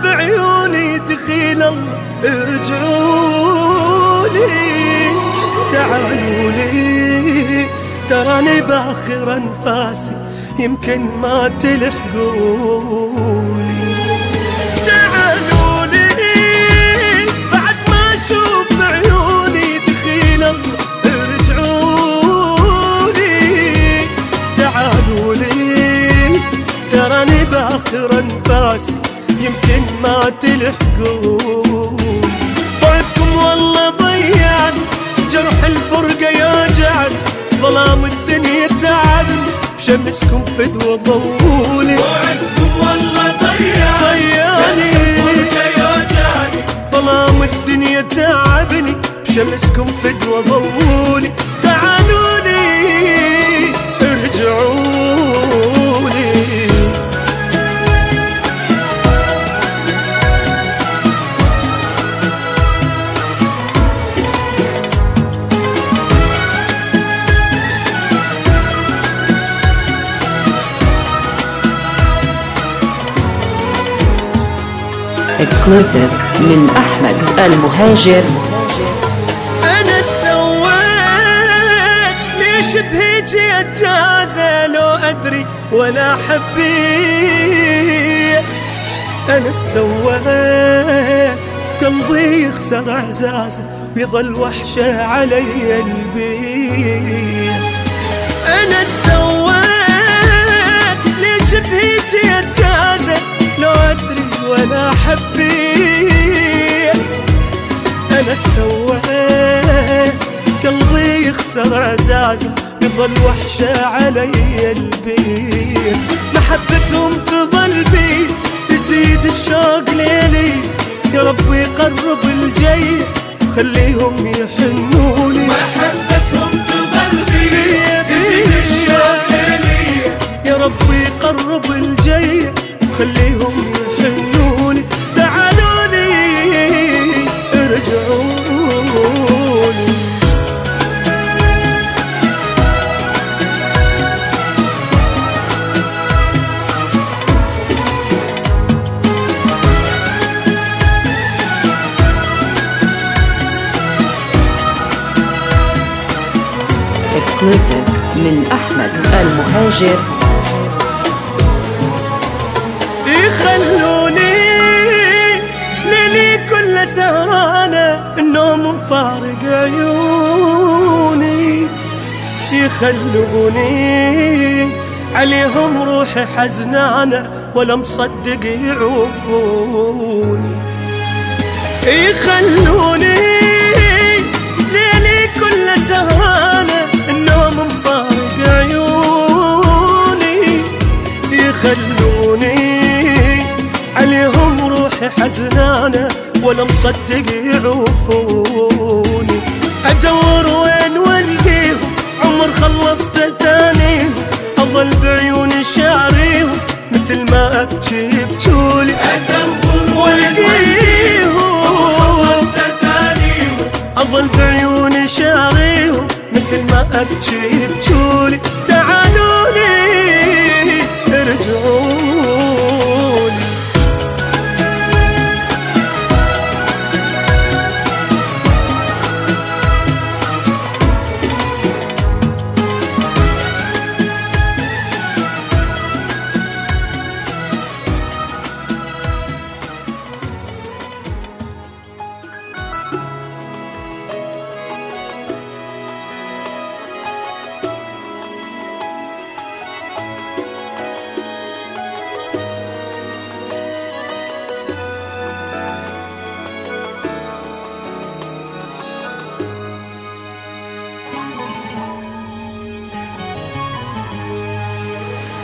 بعيوني دخيل الله ارجعولي تعالولي تراني باخر انفاسي يمكن ما تلحقولي تعالولي بعد ما اشوف بعيوني دخيل الله ارجعولي تعالولي تراني باخر انفاسي يمكن ما تلحقون بعدكم والله ضيعني جرح الفرقة يوجعني ظلام الدنيا تعبني بشمسكم فدوى ضولي بعدكم والله ضيعني جرح الفرقة يوجعني ظلام الدنيا تعبني بشمسكم فدوى ضولي تعالولي ارجعولي Exclusive من أحمد المهاجر. أنا سويت ليش بهيجي أجازة لو أدري ولا حبيت أنا سويت قلبي يخسر إعزازه ويظل وحشة علي البيت أنا سويت ليش بهيجي أجازة لو أدري ولا حبيت أنا سويت قلبي يخسر إعزازه يظل وحشة علي البيت محبتهم تظل بي يزيد الشوق ليلي يا رب يقرب الجاي خليهم يحنوني محبتهم تظل بي يزيد الشوق ليلي يا رب يقرب الجاي خليهم يحنوني تعالولي ارجعوني Exclusive من أحمد المهاجر. يخلوني ليلي كل سهرانة النوم مفارق عيوني يخلوني عليهم روحي حزنانة ولا مصدق يعوفوني يخلوني ليلي كل سهرانة النوم مفارق عيوني يخلوني عليهم روحي حزنانة ولا مصدق يعوفوني أدور وين والقيهم عمر خلصت تانيهم أظل بعيوني شاريهم مثل ما أبكي بجولي أدور والقيهم أظل بعيوني شاريهم مثل ما أبكي بجولي